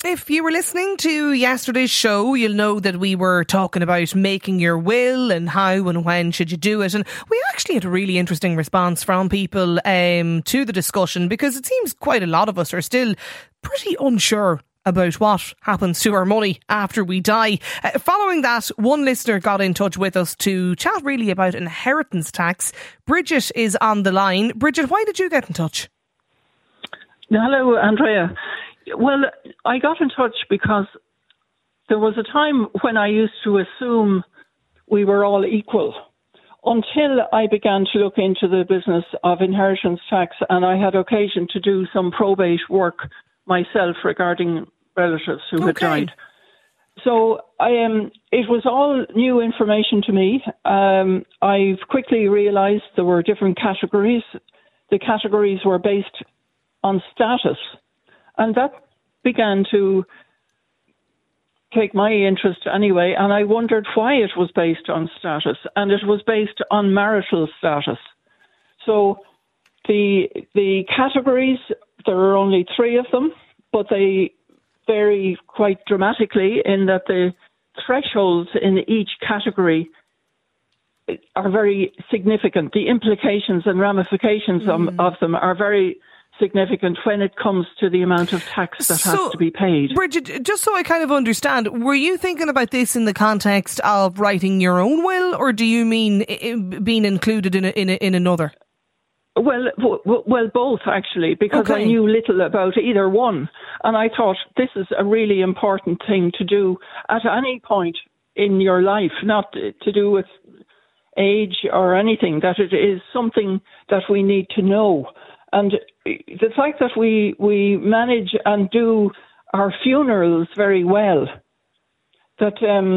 If you were listening to yesterday's show, you'll know that we were talking about making your will and how and when should you do it. And we actually had a really interesting response from people to the discussion, because it seems quite a lot of us are still pretty unsure about what happens to our money after we die. Following that, one listener got in touch with us to chat really about inheritance tax. Bridget is on the line. Bridget, why did you get in touch? Hello, Andrea. Well, I got in touch because there was a time when I used to assume we were all equal, until I began to look into the business of inheritance tax, and I had occasion to do some probate work myself regarding relatives who had died. So it was all new information to me. I quickly realised there were different categories. The categories were based on status. And that began to take my interest anyway, and I wondered why it was based on status, and it was based on marital status. So the categories, there are only 3 of them, but they vary quite dramatically in that the thresholds in each category are very significant. The implications and ramifications of them are very significant when it comes to the amount of tax that has to be paid. Bridget, just so I kind of understand, were you thinking about this in the context of writing your own will, or do you mean being included in another? Well, both actually, because I knew little about either one, and I thought this is a really important thing to do at any point in your life, not to do with age or anything, that it is something that we need to know. And the fact that we manage and do our funerals very well, that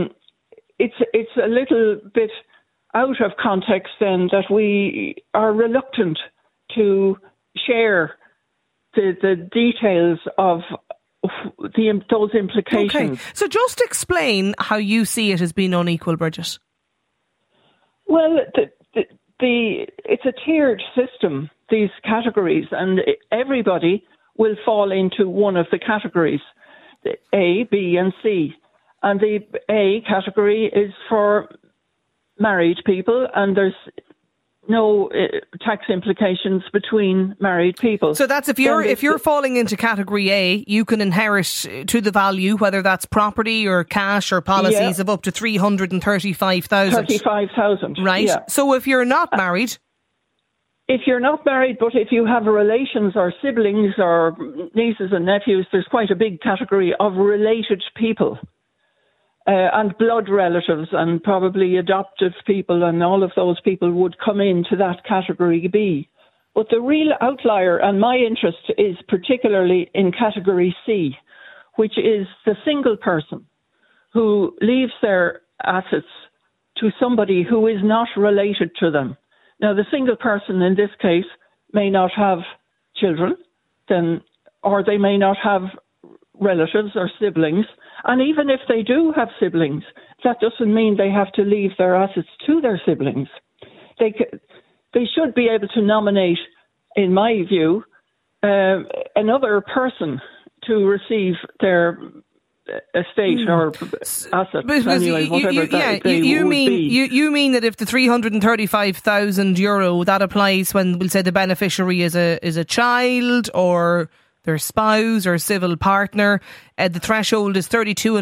it's a little bit out of context then that we are reluctant to share the details of those implications. Okay. So just explain how you see it as being unequal, Bridget. Well, it's a tiered system, these categories, and everybody will fall into one of the categories, the A, B and C. And the A category is for married people, and there's no tax implications between married people. So that's if you're falling into category A, you can inherit to the value, whether that's property or cash or policies, of up to 335,000. 35,000. Right. Yeah. So if you're not married, if you're not married, but if you have relations or siblings or nieces and nephews, there's quite a big category of related people. And blood relatives and probably adoptive people, and all of those people would come into that category B. But the real outlier, and my interest, is particularly in category C, which is the single person who leaves their assets to somebody who is not related to them. Now, the single person in this case may not have children, or they may not have relatives or siblings. And even if they do have siblings, that doesn't mean they have to leave their assets to their siblings. They should be able to nominate, in my view, another person to receive their estate or assets. Anyway, you mean that if the €335,000 that applies when we'll say the beneficiary is a child or their spouse or civil partner, the threshold is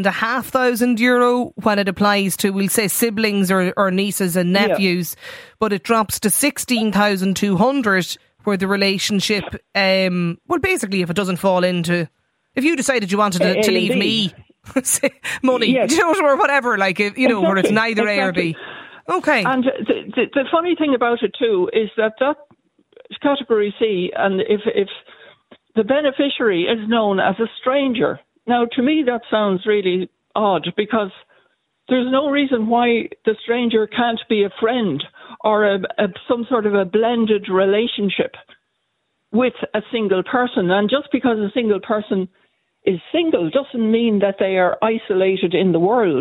€32,500 when it applies to, we'll say, siblings or nieces and nephews, but it drops to €16,200 where the relationship, well, basically, if it doesn't fall into, if you decided you wanted to leave me money, or whatever, like, where it's neither A or B. Okay. And the funny thing about it too is that category C, and if the beneficiary is known as a stranger. Now, to me, that sounds really odd, because there's no reason why the stranger can't be a friend or some sort of a blended relationship with a single person. And just because a single person is single doesn't mean that they are isolated in the world.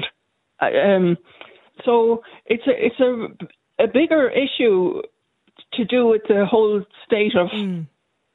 So it's a bigger issue to do with the whole state of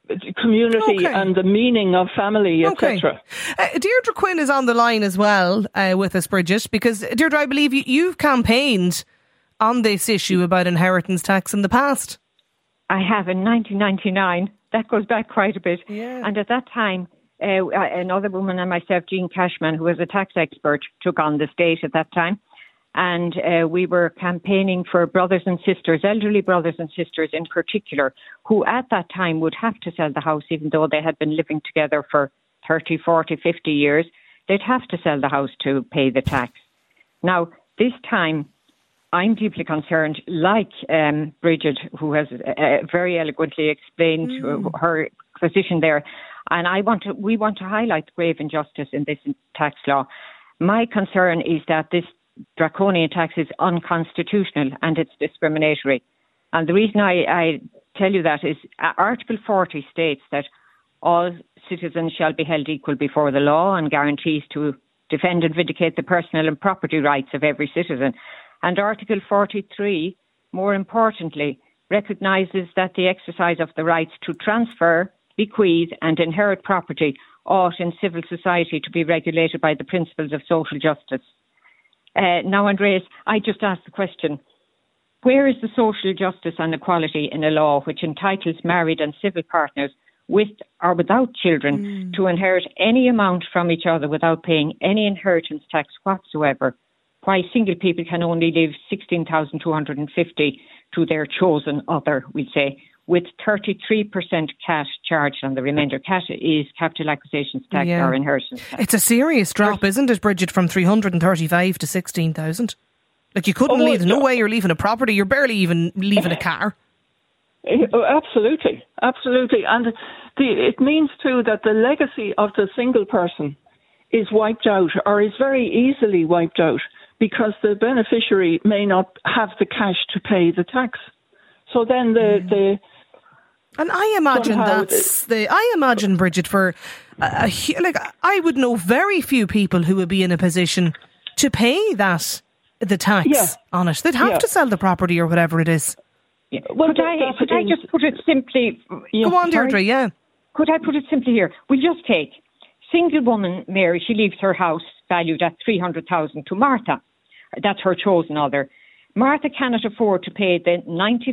community and the meaning of family, etc. Deirdre Quinn is on the line as well with us, Bridget, because Deirdre, I believe you've campaigned on this issue about inheritance tax in the past. I have in 1999. That goes back quite a bit. Yeah. And at that time, another woman and myself, Jean Cashman, who was a tax expert, took on the state at that time. And we were campaigning for brothers and sisters, elderly brothers and sisters in particular, who at that time would have to sell the house, even though they had been living together for 30, 40, 50 years. They'd have to sell the house to pay the tax. Now, this time, I'm deeply concerned, like Bridget, who has very eloquently explained her position there. And we want to highlight the grave injustice in this tax law. My concern is that this draconian tax is unconstitutional and it's discriminatory. And the reason I tell you that is Article 40 states that all citizens shall be held equal before the law and guarantees to defend and vindicate the personal and property rights of every citizen. And Article 43, more importantly, recognises that the exercise of the rights to transfer, bequeath and inherit property ought in civil society to be regulated by the principles of social justice. Now, Andreas, I just asked the question, where is the social justice and equality in a law which entitles married and civil partners with or without children to inherit any amount from each other without paying any inheritance tax whatsoever, while single people can only leave $16,250 to their chosen other, we'll say, with 33% cash charged on the remainder. Cash is capital acquisitions tax or inheritance tax. It's a serious drop, isn't it, Bridget, from 335 to 16,000? Like, you couldn't leave, no way you're leaving a property, you're barely even leaving a car. Absolutely. And it means too that the legacy of the single person is wiped out, or is very easily wiped out, because the beneficiary may not have the cash to pay the tax. So then and I imagine I imagine, Bridget, for I would know very few people who would be in a position to pay the tax on it. They'd have to sell the property or whatever it is. Yeah. Well, could I just put it simply? Go on, Deirdre. Could I put it simply here? We'll just take single woman Mary. She leaves her house valued at $300,000 to Martha. That's her chosen other. Martha cannot afford to pay the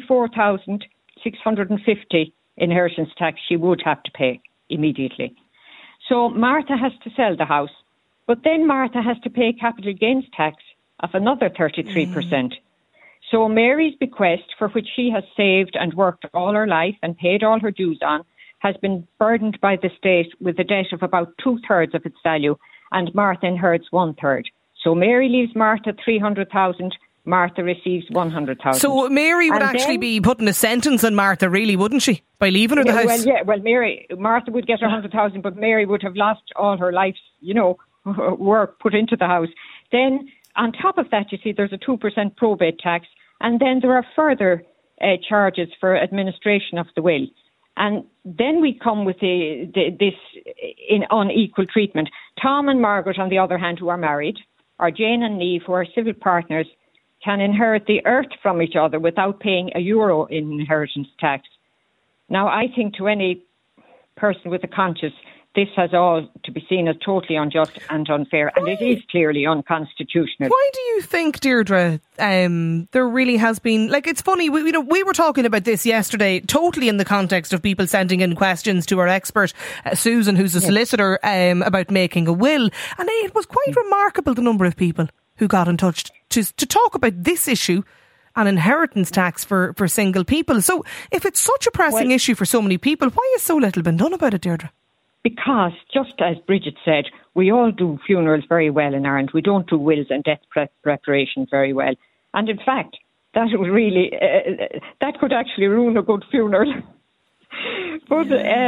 $94,650 inheritance tax she would have to pay immediately. So Martha has to sell the house, but then Martha has to pay capital gains tax of another 33%. So Mary's bequest, for which she has saved and worked all her life and paid all her dues on, has been burdened by the state with a debt of about 2/3 of its value, and Martha inherits 1/3. So Mary leaves Martha $300,000. Martha receives $100,000. So Mary would actually be putting a sentence on Martha, really, wouldn't she, by leaving her the house? Martha would get $100,000, but Mary would have lost all her life's, work put into the house. Then, on top of that, you see, there's a 2% probate tax, and then there are further charges for administration of the will. And then we come with this unequal treatment. Tom and Margaret, on the other hand, who are married, or Jane and Niamh, who are civil partners, can inherit the earth from each other without paying €1 in inheritance tax. Now, I think to any person with a conscience, this has all to be seen as totally unjust and unfair, and it is clearly unconstitutional. Why do you think, Deirdre, there really has been... it's funny, we were talking about this yesterday, totally in the context of people sending in questions to our expert, Susan, who's a solicitor, about making a will, and it was quite remarkable, the number of people who got in touch to talk about this issue and inheritance tax for single people. So if it's such a pressing issue for so many people, why has so little been done about it, Deirdre? Because, just as Bridget said, we all do funerals very well in Ireland. We don't do wills and death preparation very well. And in fact, that would really, that could actually ruin a good funeral. But,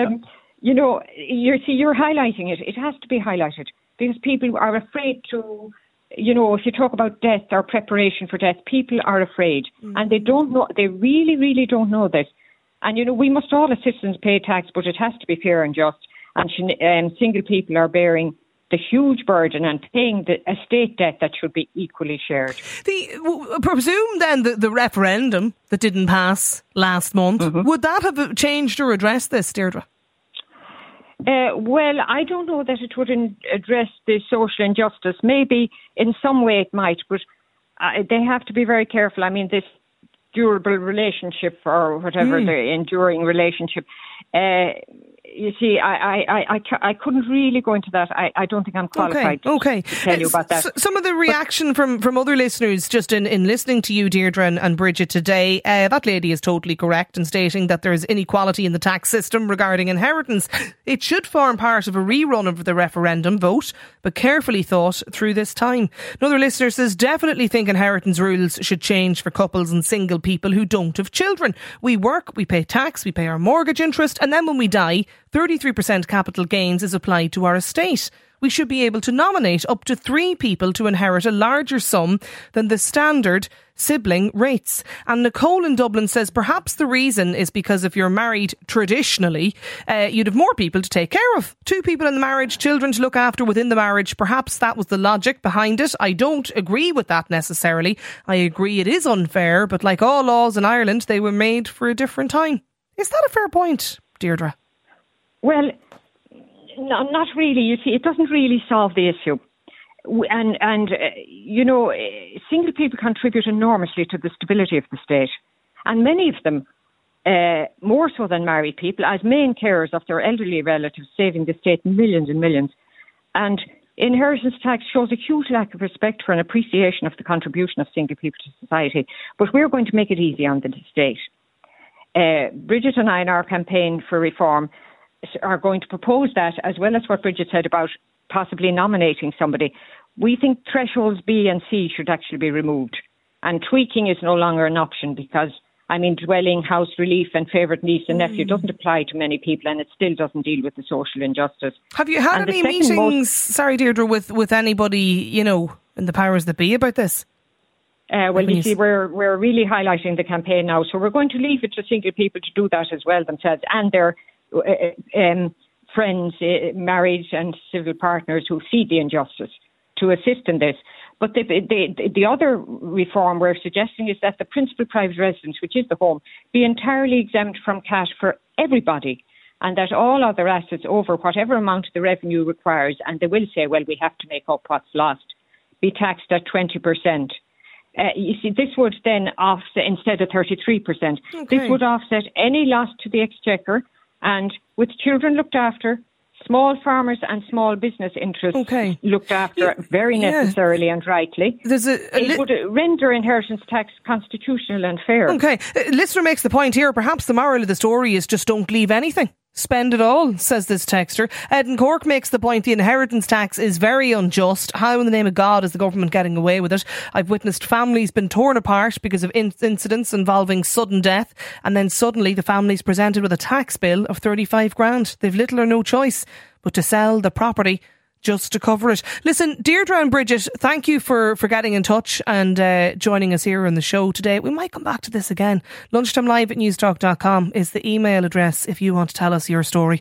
you're highlighting it. It has to be highlighted because people are afraid to, if you talk about death or preparation for death, people are afraid and they don't know, they really, really don't know this. And, we must all as citizens pay tax, but it has to be fair and just. And single people are bearing the huge burden and paying the estate debt that should be equally shared. Presume then the referendum that didn't pass last month, would that have changed or addressed this, Deirdre? Well, I don't know that it would address the social injustice. Maybe in some way it might, but they have to be very careful. I mean, this durable relationship or whatever, the enduring relationship. You see, I couldn't really go into that. I don't think I'm qualified to tell you about that. Some of the reaction from other listeners just in listening to you, Deirdre and Bridget today, that lady is totally correct in stating that there's inequality in the tax system regarding inheritance. It should form part of a rerun of the referendum vote, but carefully thought through this time. Another listener says, definitely think inheritance rules should change for couples and single people who don't have children. We work, we pay tax, we pay our mortgage interest, and then when we die, 33% capital gains is applied to our estate. We should be able to nominate up to 3 people to inherit a larger sum than the standard sibling rates. And Nicole in Dublin says perhaps the reason is because if you're married traditionally, you'd have more people to take care of. 2 people in the marriage, children to look after within the marriage. Perhaps that was the logic behind it. I don't agree with that necessarily. I agree it is unfair, but like all laws in Ireland, they were made for a different time. Is that a fair point, Deirdre? Well, no, not really. You see, it doesn't really solve the issue. And you know, single people contribute enormously to the stability of the state. And many of them, more so than married people, as main carers of their elderly relatives, saving the state millions and millions. And inheritance tax shows a huge lack of respect for and appreciation of the contribution of single people to society. But we're going to make it easy on the state. Bridget and I in our campaign for reform are going to propose that, as well as what Bridget said about possibly nominating somebody. We think thresholds B and C should actually be removed. And tweaking is no longer an option because, I mean, dwelling, house relief and favourite niece and nephew doesn't apply to many people, and it still doesn't deal with the social injustice. Have you had any meetings, Deirdre, with anybody, you know, in the powers that be about this? Well, you see, we're really highlighting the campaign now, so we're going to leave it to single people to do that as well themselves, and their friends, married and civil partners who see the injustice to assist in this. But the other reform we're suggesting is that the principal private residence, which is the home, be entirely exempt from cash for everybody, and that all other assets over whatever amount the revenue requires, and they will say, well, we have to make up what's lost, be taxed at 20%. You see, this would then offset, instead of 33%, this would offset any loss to the exchequer. And with children looked after, small farmers and small business interests looked after very necessarily and rightly, it would render inheritance tax constitutional and fair. Okay. Listener makes the point here, perhaps the moral of the story is just don't leave anything. Spend it all, says this texter. Ed in Cork makes the point the inheritance tax is very unjust. How in the name of God is the government getting away with it? I've witnessed families been torn apart because of incidents involving sudden death, and then suddenly the family's presented with a tax bill of 35 grand. They've little or no choice but to sell the property just to cover it. Listen, Deirdre and Bridget, thank you for getting in touch and joining us here on the show today. We might come back to this again. Lunchtimelive@newstalk.com is the email address if you want to tell us your story.